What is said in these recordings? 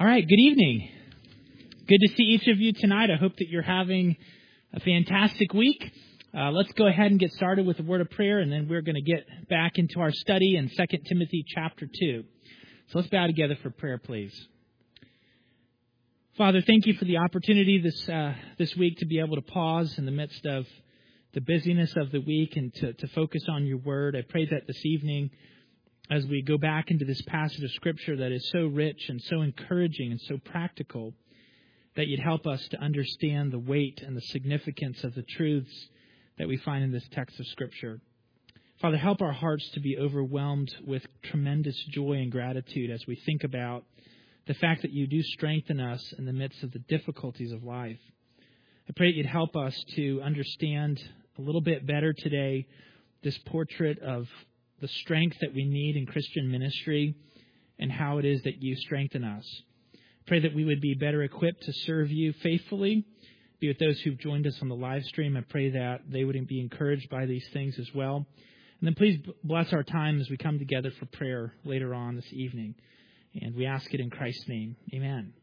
All right, good evening. Good to see each of you tonight. I hope that you're having a fantastic week. Let's go ahead and get started with a word of prayer, and then we're going to get back into our study in 2 Timothy chapter 2. So let's bow together for prayer, please. Father, thank you for the opportunity this week to be able to pause in the midst of the busyness of the week and to focus on your word. I pray that this evening, as we go back into this passage of Scripture that is so rich and so encouraging and so practical, that you'd help us to understand the weight and the significance of the truths that we find in this text of Scripture. Father, help our hearts to be overwhelmed with tremendous joy and gratitude as we think about the fact that you do strengthen us in the midst of the difficulties of life. I pray that you'd help us to understand a little bit better today this portrait of the strength that we need in Christian ministry and how it is that you strengthen us. Pray that we would be better equipped to serve you faithfully. Be with those who've joined us on the live stream. I pray that they would be encouraged by these things as well. And then please bless our time as we come together for prayer later on this evening. And we ask it in Christ's name. Amen.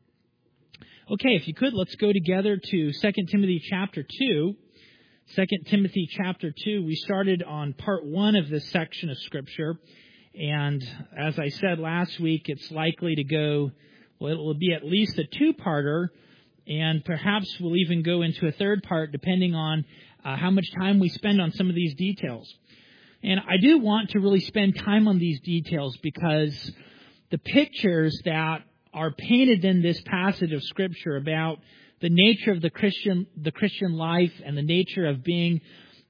Okay, if you could, let's go together to 2 Timothy chapter 2. 2 Timothy chapter 2, we started on part 1 of this section of Scripture. And as I said last week, it's likely to go, well, it will be at least a two-parter, and perhaps we'll even go into a third part depending on how much time we spend on some of these details. And I do want to really spend time on these details because the pictures that are painted in this passage of Scripture about the nature of the Christian life and the nature of being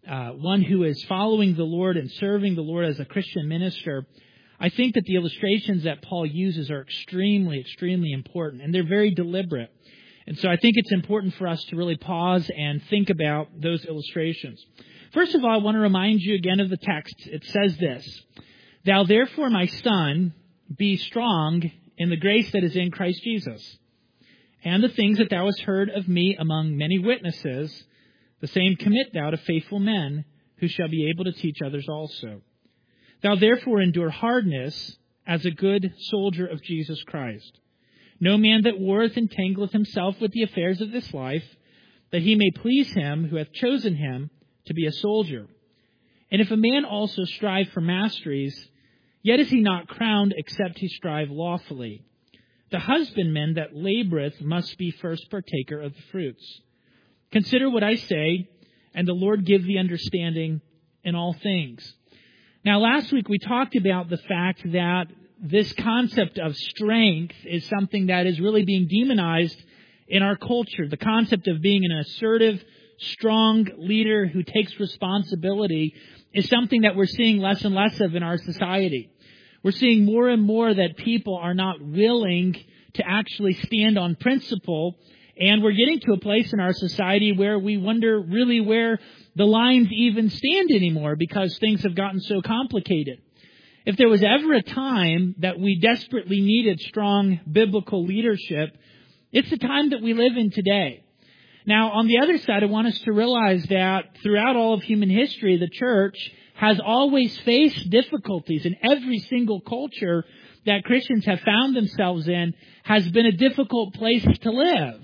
one who is following the Lord and serving the Lord as a Christian minister, I think that the illustrations that Paul uses are extremely, extremely important, and they're very deliberate. And so I think it's important for us to really pause and think about those illustrations. First of all, I want to remind you again of the text. It says this: "Thou therefore, my son, be strong in the grace that is in Christ Jesus. And the things that thou hast heard of me among many witnesses, the same commit thou to faithful men, who shall be able to teach others also. Thou therefore endure hardness as a good soldier of Jesus Christ. No man that warreth entangleth himself with the affairs of this life, that he may please him who hath chosen him to be a soldier. And if a man also strive for masteries, yet is he not crowned except he strive lawfully. The husbandman that laboreth must be first partaker of the fruits. Consider what I say, and the Lord give thee understanding in all things." Now, last week we talked about the fact that this concept of strength is something that is really being demonized in our culture. The concept of being an assertive, strong leader who takes responsibility is something that we're seeing less and less of in our society. We're seeing more and more that people are not willing to actually stand on principle, and we're getting to a place in our society where we wonder really where the lines even stand anymore because things have gotten so complicated. If there was ever a time that we desperately needed strong biblical leadership, it's the time that we live in today. Now, on the other side, I want us to realize that throughout all of human history, the church has always faced difficulties, and every single culture that Christians have found themselves in has been a difficult place to live.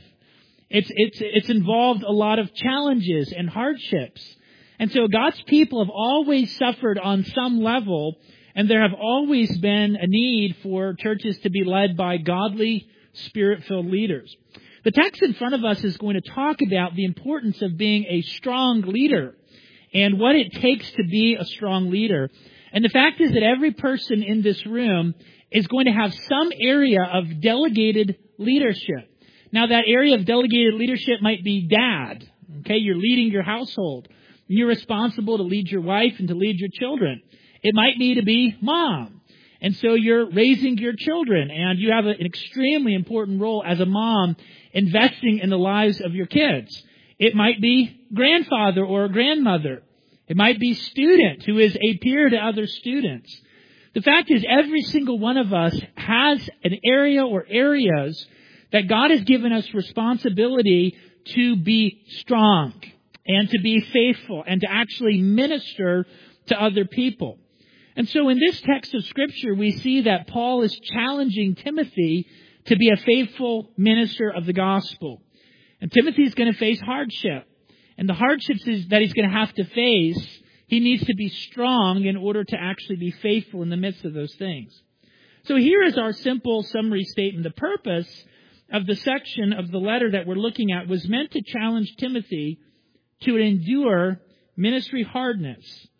It's involved a lot of challenges and hardships. And so God's people have always suffered on some level, and there have always been a need for churches to be led by godly, Spirit-filled leaders. The text in front of us is going to talk about the importance of being a strong leader and what it takes to be a strong leader. And the fact is that every person in this room is going to have some area of delegated leadership. Now, that area of delegated leadership might be dad. Okay, you're leading your household. You're responsible to lead your wife and to lead your children. It might be to be mom. And so you're raising your children, and you have an extremely important role as a mom investing in the lives of your kids. It might be grandfather or grandmother. It might be student who is a peer to other students. The fact is, every single one of us has an area or areas that God has given us responsibility to be strong and to be faithful and to actually minister to other people. And so in this text of Scripture, we see that Paul is challenging Timothy to be a faithful minister of the gospel. And Timothy's going to face hardship. And the hardships that he's going to have to face, he needs to be strong in order to actually be faithful in the midst of those things. So here is our simple summary statement. The purpose of the section of the letter that we're looking at was meant to challenge Timothy to endure ministry hardness,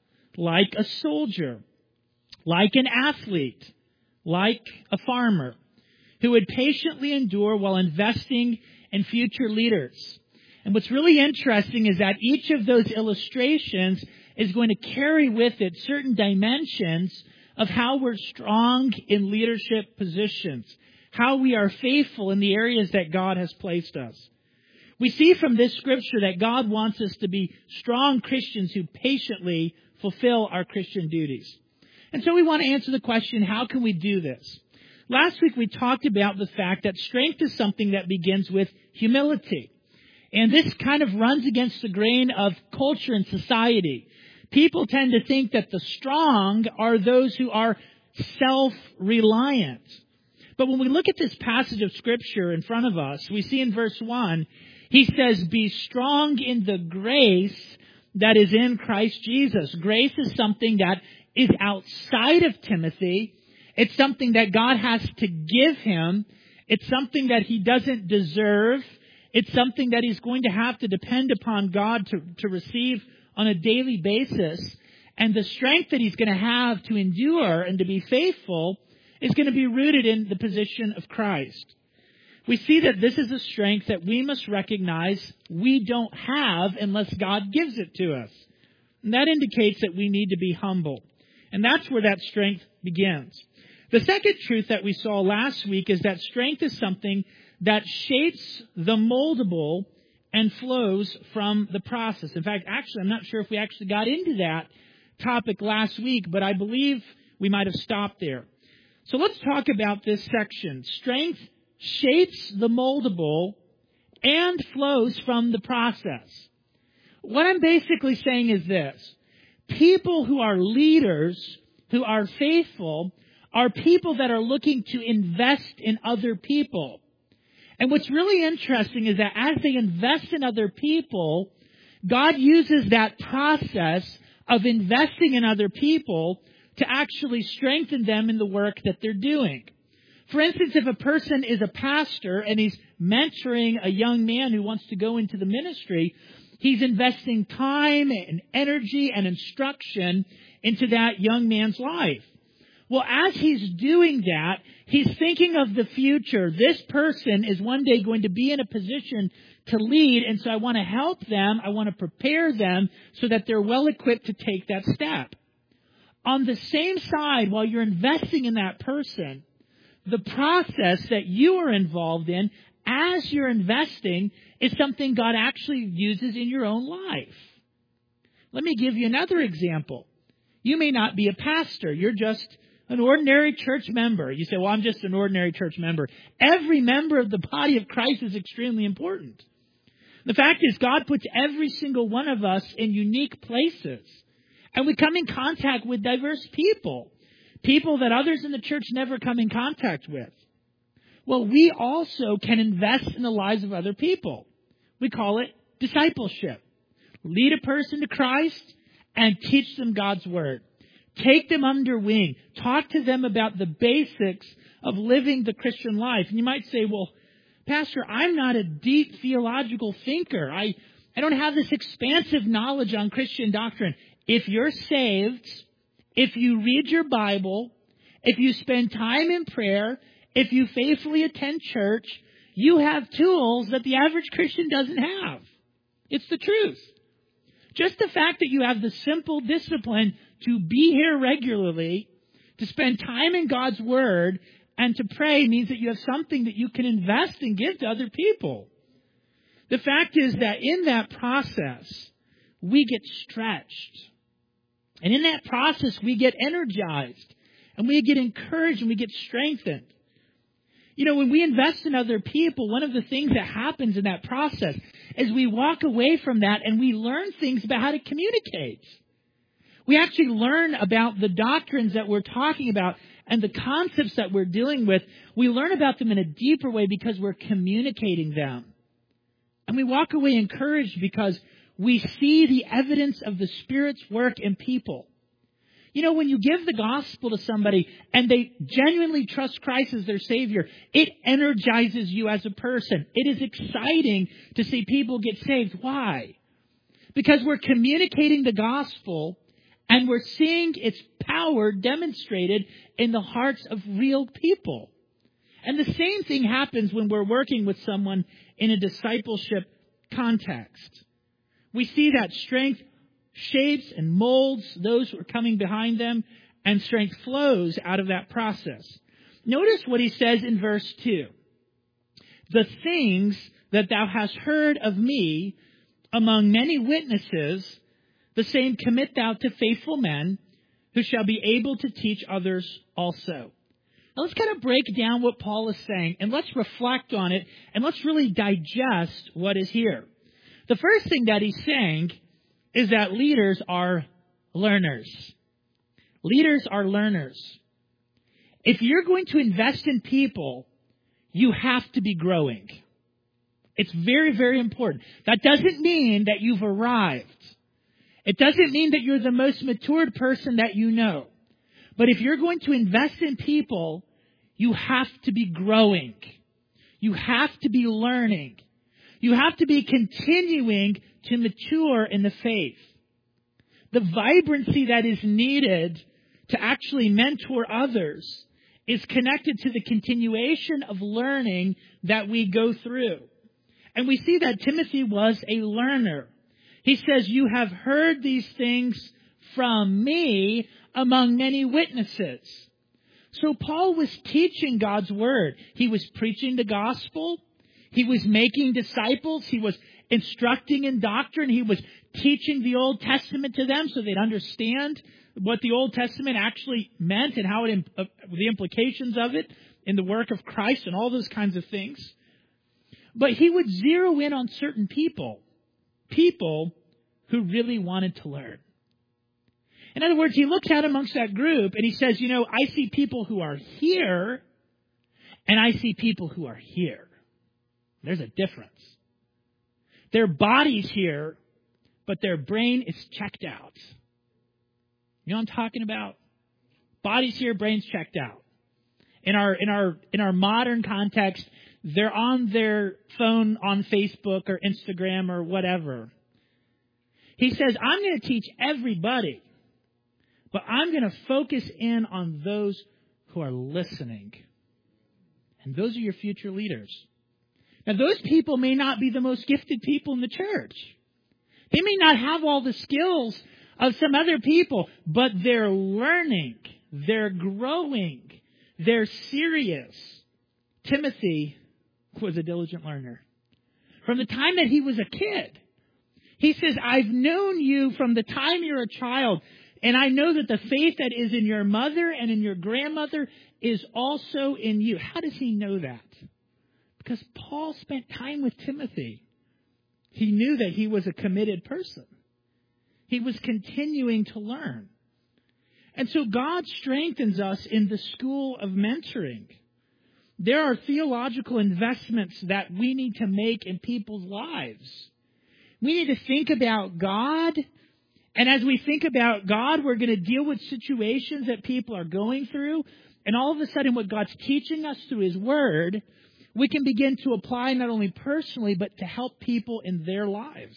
like a soldier, like an athlete, like a farmer, who would patiently endure while investing in future leaders. And what's really interesting is that each of those illustrations is going to carry with it certain dimensions of how we're strong in leadership positions, how we are faithful in the areas that God has placed us. We see from this scripture that God wants us to be strong Christians who patiently fulfill our Christian duties. And so we want to answer the question, how can we do this? Last week we talked about the fact that strength is something that begins with humility. And this kind of runs against the grain of culture and society. People tend to think that the strong are those who are self-reliant. But when we look at this passage of Scripture in front of us, we see in verse 1, he says, be strong in the grace that is in Christ Jesus. Grace is something that is outside of Timothy. It's something that God has to give him. It's something that he doesn't deserve. It's something that he's going to have to depend upon God to receive on a daily basis. And the strength that he's going to have to endure and to be faithful is going to be rooted in the position of Christ. We see that this is a strength that we must recognize we don't have unless God gives it to us. And that indicates that we need to be humble. And that's where that strength begins. The second truth that we saw last week is that strength is something that shapes the moldable and flows from the process. In fact, I'm not sure if we actually got into that topic last week, but I believe we might have stopped there. So let's talk about this section. Strength shapes the moldable and flows from the process. What I'm basically saying is this. People who are leaders, who are faithful, are people that are looking to invest in other people. And what's really interesting is that as they invest in other people, God uses that process of investing in other people to actually strengthen them in the work that they're doing. For instance, if a person is a pastor and he's mentoring a young man who wants to go into the ministry, he's investing time and energy and instruction into that young man's life. Well, as he's doing that, he's thinking of the future. This person is one day going to be in a position to lead, and so I want to help them. I want to prepare them so that they're well equipped to take that step. On the same side, while you're investing in that person, the process that you are involved in as you're investing is something God actually uses in your own life. Let me give you another example. You may not be a pastor. You're just an ordinary church member. You say, well, I'm just an ordinary church member. Every member of the body of Christ is extremely important. The fact is, God puts every single one of us in unique places. And we come in contact with diverse people. People that others in the church never come in contact with. Well, we also can invest in the lives of other people. We call it discipleship. Lead a person to Christ and teach them God's Word. Take them under wing. Talk to them about the basics of living the Christian life. And you might say, well, Pastor, I'm not a deep theological thinker. I don't have this expansive knowledge on Christian doctrine. If you're saved, if you read your Bible, if you spend time in prayer, if you faithfully attend church, you have tools that the average Christian doesn't have. It's the truth. Just the fact that you have the simple discipline to be here regularly, to spend time in God's Word, and to pray means that you have something that you can invest and give to other people. The fact is that in that process, we get stretched. And in that process, we get energized. And we get encouraged and we get strengthened. You know, when we invest in other people, one of the things that happens in that process is we walk away from that and we learn things about how to communicate. We actually learn about the doctrines that we're talking about and the concepts that we're dealing with, we learn about them in a deeper way because we're communicating them. And we walk away encouraged because we see the evidence of the Spirit's work in people. You know, when you give the gospel to somebody and they genuinely trust Christ as their Savior, it energizes you as a person. It is exciting to see people get saved. Why? Because we're communicating the gospel and we're seeing its power demonstrated in the hearts of real people. And the same thing happens when we're working with someone in a discipleship context. We see that strength shapes and molds those who are coming behind them, and strength flows out of that process. Notice what he says in verse 2. The things that thou hast heard of me among many witnesses, the same commit thou to faithful men who shall be able to teach others also. Now let's kind of break down what Paul is saying, and let's reflect on it, and let's really digest what is here. The first thing that he's saying is that leaders are learners. Leaders are learners. If you're going to invest in people, you have to be growing. It's very, very important. That doesn't mean that you've arrived. It doesn't mean that you're the most matured person that you know. But if you're going to invest in people, you have to be growing. You have to be learning. You have to be continuing to mature in the faith. The vibrancy that is needed to actually mentor others is connected to the continuation of learning that we go through. And we see that Timothy was a learner. He says, you have heard these things from me among many witnesses. So Paul was teaching God's word. He was preaching the gospel. He was making disciples. He was instructing in doctrine. He was teaching the Old Testament to them so they'd understand what the Old Testament actually meant and how the implications of it in the work of Christ and all those kinds of things. But he would zero in on certain people who really wanted to learn. In other words, he looks out amongst that group and he says, you know, I see people who are here and I see people who are here. There's a difference. Their body's here, but their brain is checked out. You know what I'm talking about? Body's here, brain's checked out. In our modern context, they're on their phone on Facebook or Instagram or whatever. He says, I'm going to teach everybody, but I'm going to focus in on those who are listening. And those are your future leaders. Now, those people may not be the most gifted people in the church. They may not have all the skills of some other people, but they're learning. They're growing. They're serious. Timothy was a diligent learner. From the time that he was a kid, he says, I've known you from the time you're a child, and I know that the faith that is in your mother and in your grandmother is also in you. How does he know that? Because Paul spent time with Timothy. He knew that he was a committed person. He was continuing to learn. And so God strengthens us in the school of mentoring. There are theological investments that we need to make in people's lives. We need to think about God. And as we think about God, we're going to deal with situations that people are going through. And all of a sudden, what God's teaching us through His Word, we can begin to apply not only personally, but to help people in their lives.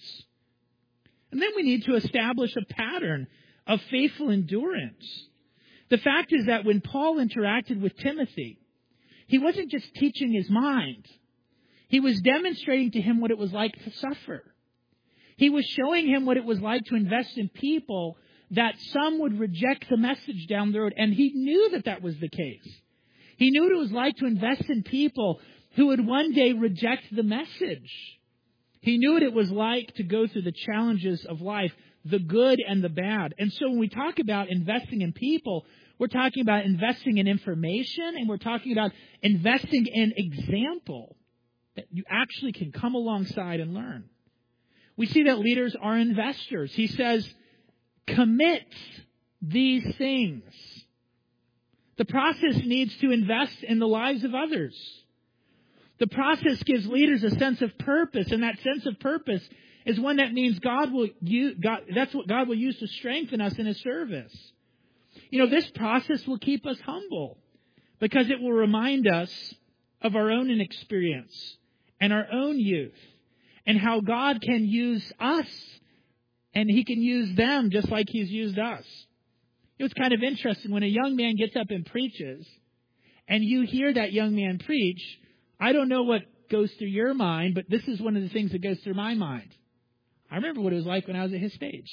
And then we need to establish a pattern of faithful endurance. The fact is that when Paul interacted with Timothy, he wasn't just teaching his mind. He was demonstrating to him what it was like to suffer. He was showing him what it was like to invest in people that some would reject the message down the road. And he knew that that was the case. He knew what it was like to invest in people who would one day reject the message. He knew what it was like to go through the challenges of life, the good and the bad. And so when we talk about investing in people, we're talking about investing in information, and we're talking about investing in example that you actually can come alongside and learn. We see that leaders are investors. He says, commit these things. The process needs to invest in the lives of others. The process gives leaders a sense of purpose, and that sense of purpose is one that means that's what God will use to strengthen us in His service. This process will keep us humble because it will remind us of our own inexperience and our own youth and how God can use us and He can use them just like He's used us. It's kind of interesting when a young man gets up and preaches and you hear that young man preach. I don't know what goes through your mind, but this is one of the things that goes through my mind. I remember what it was like when I was at his stage.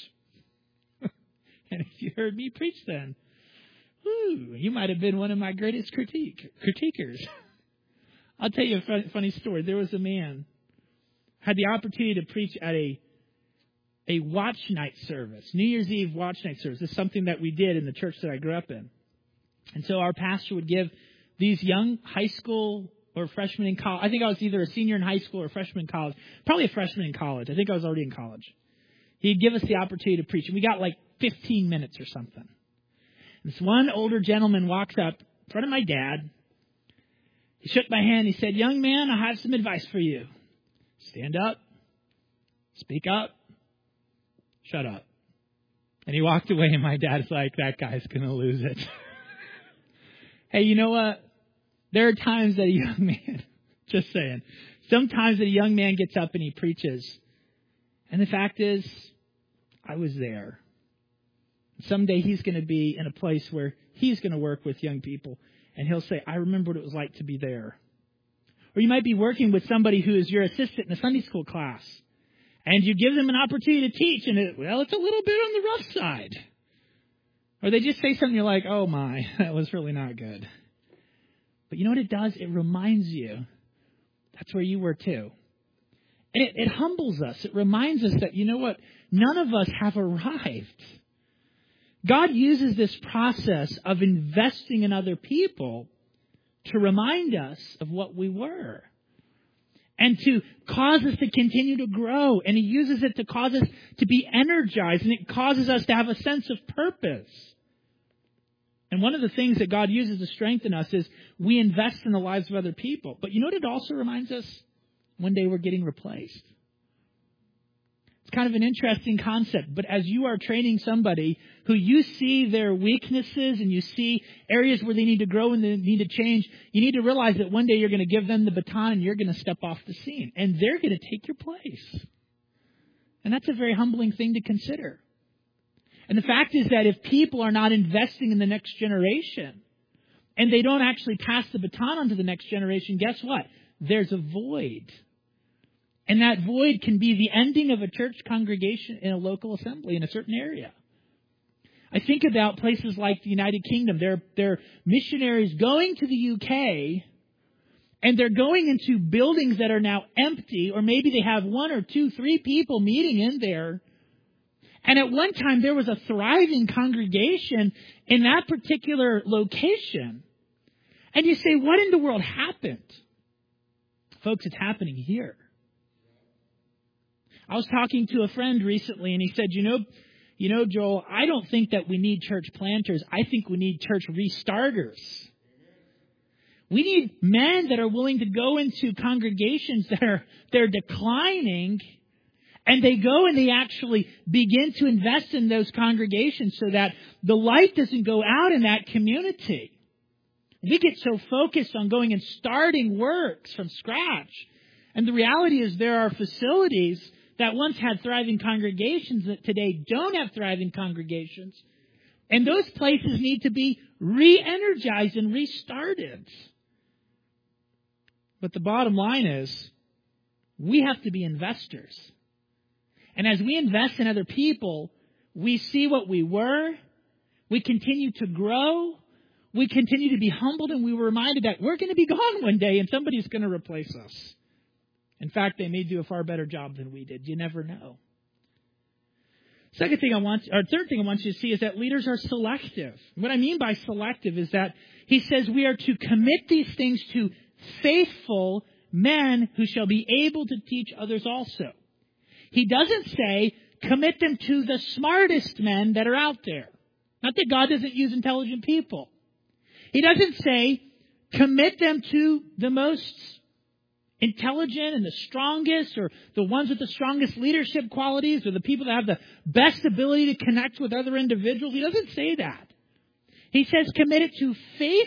And if you heard me preach then, you might have been one of my greatest critiquers. I'll tell you a funny story. There was a man had the opportunity to preach at a watch night service, New Year's Eve watch night service. This is something that we did in the church that I grew up in. And so our pastor would give these young high school or freshmen in college. I think I was either a senior in high school or a freshman in college. Probably a freshman in college. I think I was already in college. He'd give us the opportunity to preach. And we got like 15 minutes or something. And this one older gentleman walks up in front of my dad. He shook my hand. He said, "Young man, I have some advice for you. Stand up. Speak up. Shut up." And he walked away, and my dad's like, "That guy's going to lose it." Hey, you know what? There are times that a young man, just saying, sometimes that a young man gets up and he preaches. And the fact is, I was there. Someday he's going to be in a place where he's going to work with young people. And he'll say, "I remember what it was like to be there." Or you might be working with somebody who is your assistant in a Sunday school class. And you give them an opportunity to teach. And it's a little bit on the rough side. Or they just say something, you're like, "Oh my, that was really not good." But you know what it does? It reminds you that's where you were too. And it humbles us. It reminds us that, you know what? None of us have arrived. God uses this process of investing in other people to remind us of what we were and to cause us to continue to grow. And He uses it to cause us to be energized, and it causes us to have a sense of purpose. And one of the things that God uses to strengthen us is we invest in the lives of other people. But you know what it also reminds us? One day we're getting replaced. It's kind of an interesting concept. But as you are training somebody who you see their weaknesses and you see areas where they need to grow and they need to change, you need to realize that one day you're going to give them the baton and you're going to step off the scene. And they're going to take your place. And that's a very humbling thing to consider. And the fact is that if people are not investing in the next generation and they don't actually pass the baton on to the next generation, guess what? There's a void. And that void can be the ending of a church congregation in a local assembly in a certain area. I think about places like the United Kingdom. They're missionaries going to the UK, and they're going into buildings that are now empty, or maybe they have 1 or 2, 3 people meeting in there. And at one time, there was a thriving congregation in that particular location. And you say, what in the world happened? Folks, it's happening here. I was talking to a friend recently, and he said, you know, Joel, I don't think that we need church planters. I think we need church restarters. We need men that are willing to go into congregations they're declining, and they go and they actually begin to invest in those congregations so that the light doesn't go out in that community. We get so focused on going and starting works from scratch. And the reality is there are facilities that once had thriving congregations that today don't have thriving congregations. And those places need to be re-energized and restarted. But the bottom line is we have to be investors. And as we invest in other people, we see what we were. We continue to grow. We continue to be humbled, and we were reminded that we're going to be gone one day and somebody's going to replace us. In fact, they may do a far better job than we did. You never know. Third thing I want you to see is that leaders are selective. What I mean by selective is that he says we are to commit these things to faithful men who shall be able to teach others also. He doesn't say commit them to the smartest men that are out there. Not that God doesn't use intelligent people. He doesn't say commit them to the most intelligent and the strongest, or the ones with the strongest leadership qualities, or the people that have the best ability to connect with other individuals. He doesn't say that. He says commit it to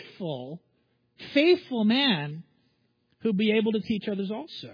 faithful man who'll be able to teach others also.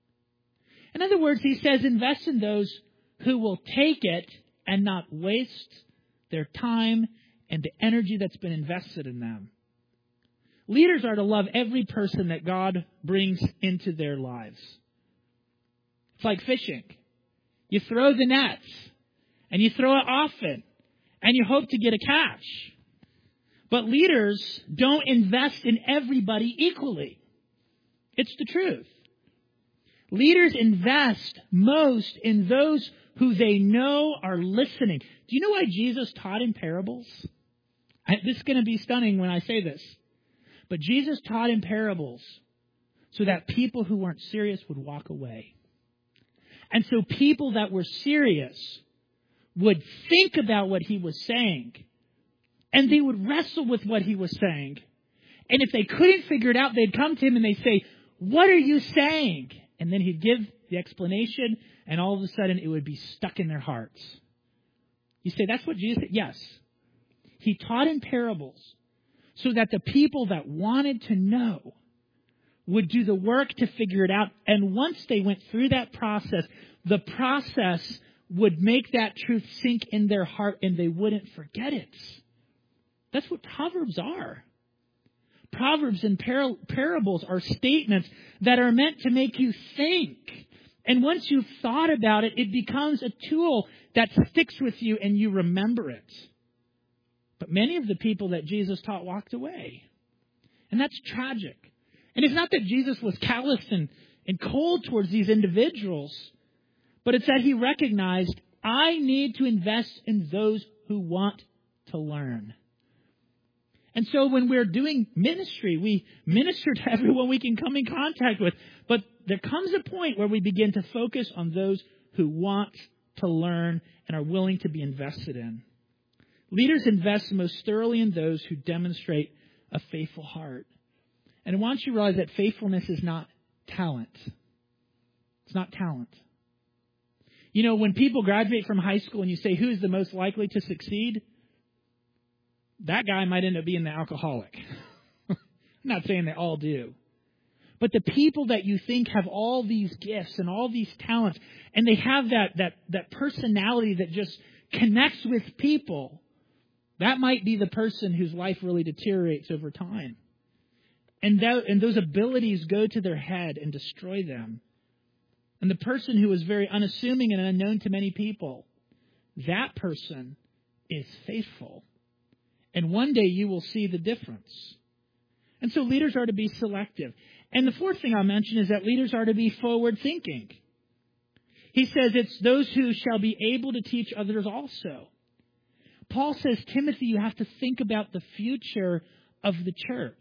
In other words, he says invest in those who will take it and not waste their time and the energy that's been invested in them. Leaders are to love every person that God brings into their lives. It's like fishing. You throw the nets, and you throw it often, and you hope to get a catch. But leaders don't invest in everybody equally. It's the truth. Leaders invest most in those who they know are listening. Do you know why Jesus taught in parables? This is going to be stunning when I say this. But Jesus taught in parables so that people who weren't serious would walk away. And so people that were serious would think about what he was saying, and they would wrestle with what he was saying. And if they couldn't figure it out, they'd come to him and they'd say, "What are you saying?" And then he'd give the explanation, and all of a sudden it would be stuck in their hearts. You say, that's what Jesus said? Yes. He taught in parables so that the people that wanted to know would do the work to figure it out. And once they went through that process, the process would make that truth sink in their heart and they wouldn't forget it. That's what Proverbs are. Proverbs and parables are statements that are meant to make you think. And once you've thought about it, it becomes a tool that sticks with you and you remember it. But many of the people that Jesus taught walked away. And that's tragic. And it's not that Jesus was calloused and cold towards these individuals, but it's that he recognized, I need to invest in those who want to learn. And so when we're doing ministry, we minister to everyone we can come in contact with. But there comes a point where we begin to focus on those who want to learn and are willing to be invested in. Leaders invest most thoroughly in those who demonstrate a faithful heart. And I want you to realize that faithfulness is not talent. It's not talent. You know, when people graduate from high school and you say, who's the most likely to succeed? That guy might end up being the alcoholic. I'm not saying they all do. But the people that you think have all these gifts and all these talents, and they have that personality that just connects with people, that might be the person whose life really deteriorates over time. And those abilities go to their head and destroy them. And the person who is very unassuming and unknown to many people, that person is faithful. And one day you will see the difference. And so leaders are to be selective. And the fourth thing I'll mention is that leaders are to be forward-thinking. He says it's those who shall be able to teach others also. Paul says, Timothy, you have to think about the future of the church.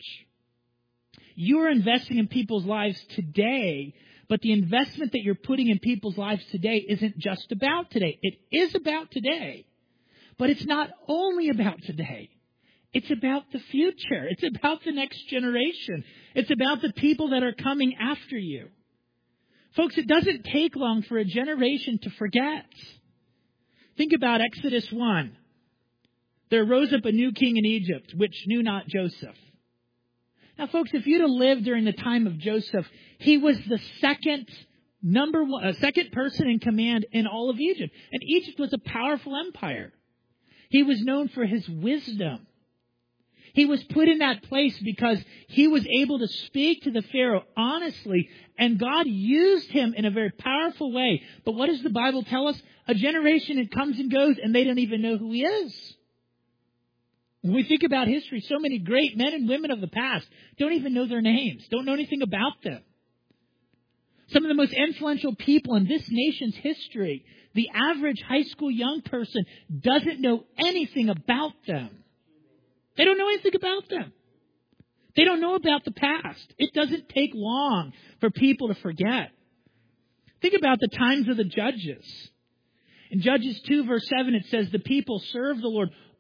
You are investing in people's lives today, but the investment that you're putting in people's lives today isn't just about today. It is about today, but it's not only about today. It's about the future. It's about the next generation. It's about the people that are coming after you. Folks, it doesn't take long for a generation to forget. Think about Exodus 1. There rose up a new king in Egypt, which knew not Joseph. Now, folks, if you'd have lived during the time of Joseph, he was the second person in command in all of Egypt. And Egypt was a powerful empire. He was known for his wisdom. He was put in that place because he was able to speak to the Pharaoh honestly, and God used him in a very powerful way. But what does the Bible tell us? A generation that comes and goes, and they don't even know who he is. When we think about history, so many great men and women of the past don't even know their names, don't know anything about them. Some of the most influential people in this nation's history, the average high school young person doesn't know anything about them. They don't know anything about them. They don't know about the past. It doesn't take long for people to forget. Think about the times of the judges. In Judges 2, verse 7, it says, the people served the Lord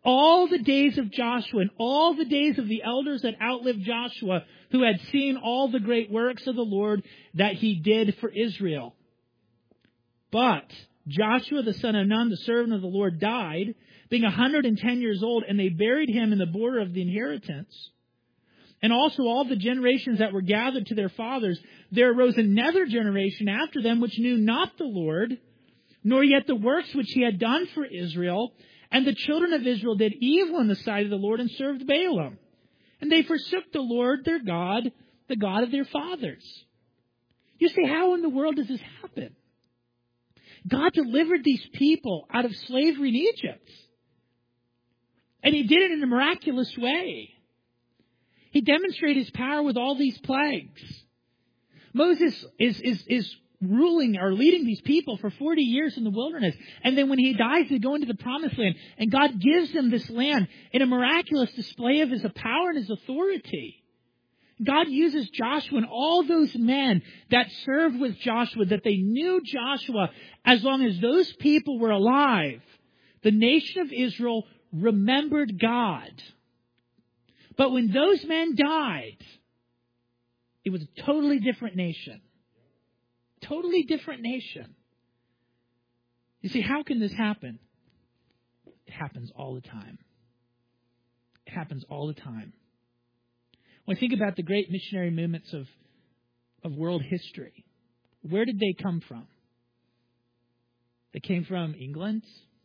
all the days of Joshua and all the days of the elders that outlived Joshua, who had seen all the great works of the Lord that he did for Israel. But Joshua the son of Nun, the servant of the Lord, died, being 110 years old, and they buried him in the border of the inheritance. And also all the generations that were gathered to their fathers, there arose another generation after them which knew not the Lord, nor yet the works which he had done for Israel. And the children of Israel did evil in the sight of the Lord and served Baalim. And they forsook the Lord their God, the God of their fathers. You say, how in the world does this happen? God delivered these people out of slavery in Egypt. And he did it in a miraculous way. He demonstrated his power with all these plagues. Moses is ruling or leading these people for 40 years in the wilderness. And then when he dies, they go into the promised land. And God gives them this land in a miraculous display of his power and his authority. God uses Joshua and all those men that served with Joshua, that they knew Joshua. As long as those people were alive, the nation of Israel remembered God. But when those men died, it was a totally different nation. Totally different nation. You see, how can this happen? It happens all the time. It happens all the time. When I think about the great missionary movements of world history, where did they come from? They came from England,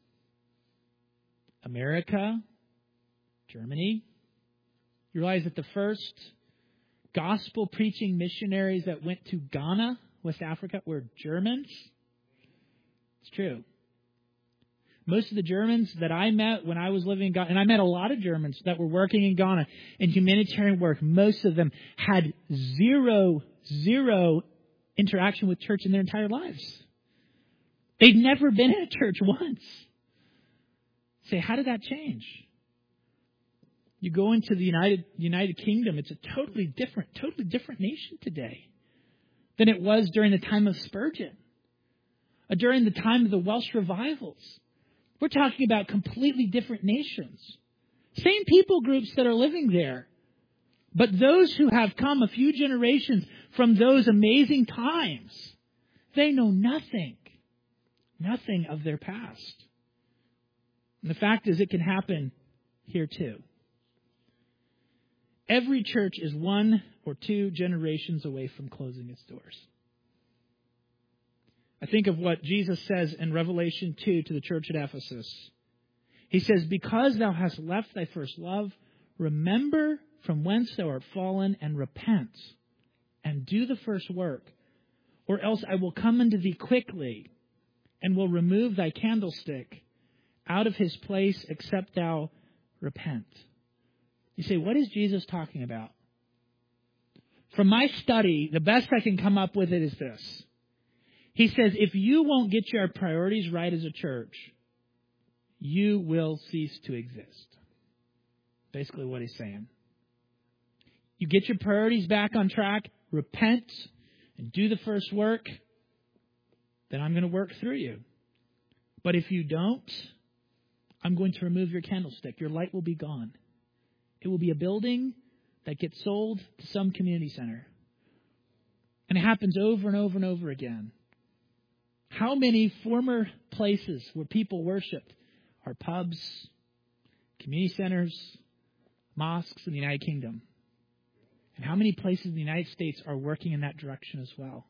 America, Germany. You realize that the first gospel preaching missionaries that went to Ghana, West Africa, were Germans? It's true. Most of the Germans that I met when I was living in Ghana, and I met a lot of Germans that were working in Ghana in humanitarian work, most of them had zero interaction with church in their entire lives. They'd never been in a church once. Say, how did that change? You go into the United Kingdom, it's a totally different nation today than it was during the time of Spurgeon, or during the time of the Welsh revivals. We're talking about completely different nations. Same people groups that are living there. But those who have come a few generations from those amazing times, they know nothing of their past. And the fact is, it can happen here too. Every church is 1 or 2 generations away from closing its doors. I think of what Jesus says in Revelation 2 to the church at Ephesus. He says, because thou hast left thy first love, remember from whence thou art fallen, and repent, and do the first work, or else I will come unto thee quickly, and will remove thy candlestick out of his place, except thou repent. You say, what is Jesus talking about? From my study, the best I can come up with it is this. He says, if you won't get your priorities right as a church, you will cease to exist. Basically what he's saying. You get your priorities back on track, repent, and do the first work, then I'm going to work through you. But if you don't, I'm going to remove your candlestick. Your light will be gone. It will be a building that gets sold to some community center. And it happens over and over and over again. How many former places where people worshiped are pubs, community centers, mosques in the United Kingdom? And how many places in the United States are working in that direction as well?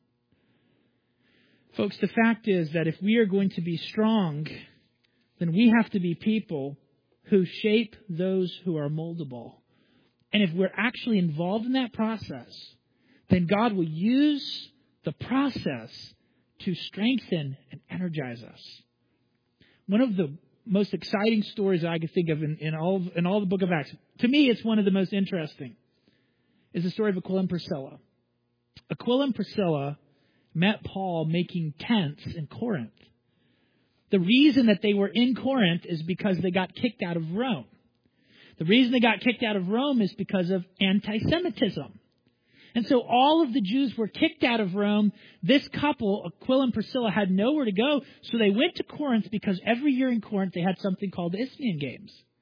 Folks, the fact is that if we are going to be strong, then we have to be people who shape those who are moldable. And if we're actually involved in that process, then God will use the process to strengthen and energize us. One of the most exciting stories I could think of in all the book of Acts, to me it's one of the most interesting, is the story of Aquila and Priscilla. Aquila and Priscilla met Paul making tents in Corinth. The reason that they were in Corinth is because they got kicked out of Rome. The reason they got kicked out of Rome is because of anti-Semitism. And so all of the Jews were kicked out of Rome. This couple, Aquila and Priscilla, had nowhere to go. So they went to Corinth because every year in Corinth they had something called the Isthmian Games.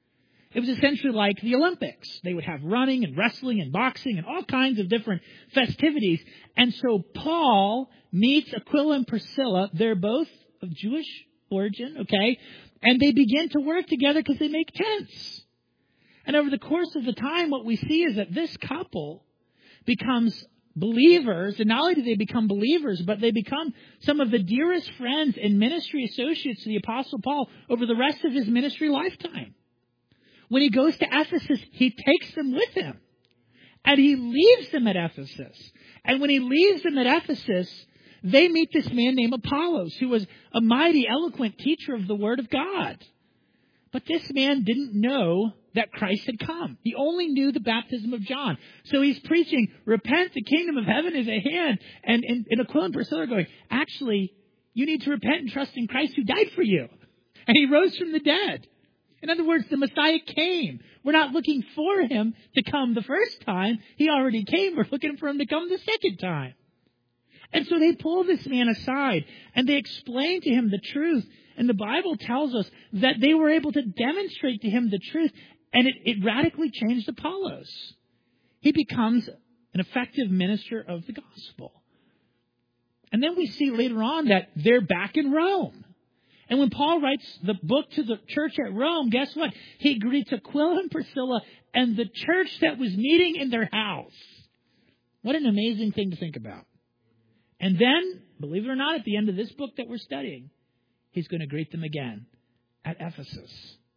It was essentially like the Olympics. They would have running and wrestling and boxing and all kinds of different festivities. And so Paul meets Aquila and Priscilla. They're both of Jewish origin, okay? And they begin to work together because they make tents. And over the course of the time, what we see is that this couple becomes believers, and not only do they become believers, but they become some of the dearest friends and ministry associates to the Apostle Paul over the rest of his ministry lifetime. When he goes to Ephesus, he takes them with him, and he leaves them at Ephesus. And when he leaves them at Ephesus, they meet this man named Apollos, who was a mighty, eloquent teacher of the Word of God. But this man didn't know that Christ had come. He only knew the baptism of John. So he's preaching, repent, the kingdom of heaven is at hand. And Aquila and Priscilla are going, actually, you need to repent and trust in Christ who died for you. And he rose from the dead. In other words, the Messiah came. We're not looking for him to come the first time. He already came. We're looking for him to come the second time. And so they pull this man aside and they explain to him the truth. And the Bible tells us that they were able to demonstrate to him the truth. And it radically changed Apollos. He becomes an effective minister of the gospel. And then we see later on that they're back in Rome. And when Paul writes the book to the church at Rome, guess what? He greets Aquila and Priscilla and the church that was meeting in their house. What an amazing thing to think about. And then, believe it or not, at the end of this book that we're studying, he's going to greet them again at Ephesus.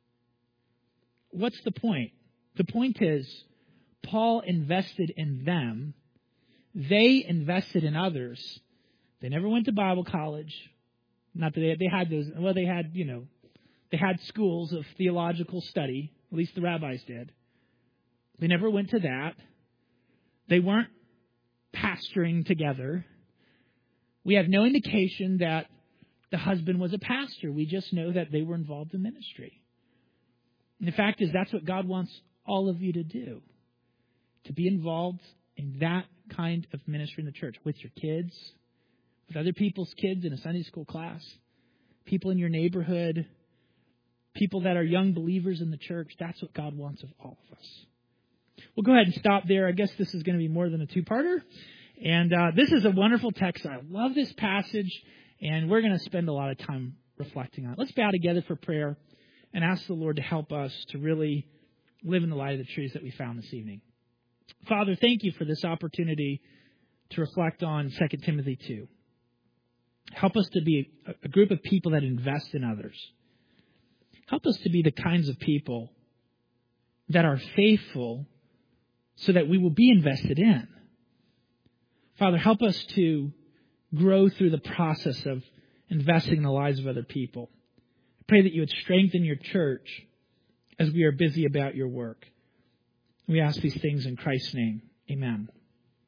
What's the point? The point is, Paul invested in them. They invested in others. They never went to Bible college. Not that they had those. Well, they had, they had schools of theological study. At least the rabbis did. They never went to that. They weren't pastoring together. We have no indication that the husband was a pastor. We just know that they were involved in ministry. And the fact is, that's what God wants all of you to do. To be involved in that kind of ministry in the church. With your kids, with other people's kids in a Sunday school class, people in your neighborhood, people that are young believers in the church. That's what God wants of all of us. We'll go ahead and stop there. I guess this is going to be more than a two-parter. And this is a wonderful text. I love this passage, and we're going to spend a lot of time reflecting on it. Let's bow together for prayer and ask the Lord to help us to really live in the light of the truths that we found this evening. Father, thank you for this opportunity to reflect on 2 Timothy 2. Help us to be a group of people that invest in others. Help us to be the kinds of people that are faithful so that we will be invested in. Father, help us to grow through the process of investing in the lives of other people. I pray that you would strengthen your church as we are busy about your work. We ask these things in Christ's name. Amen.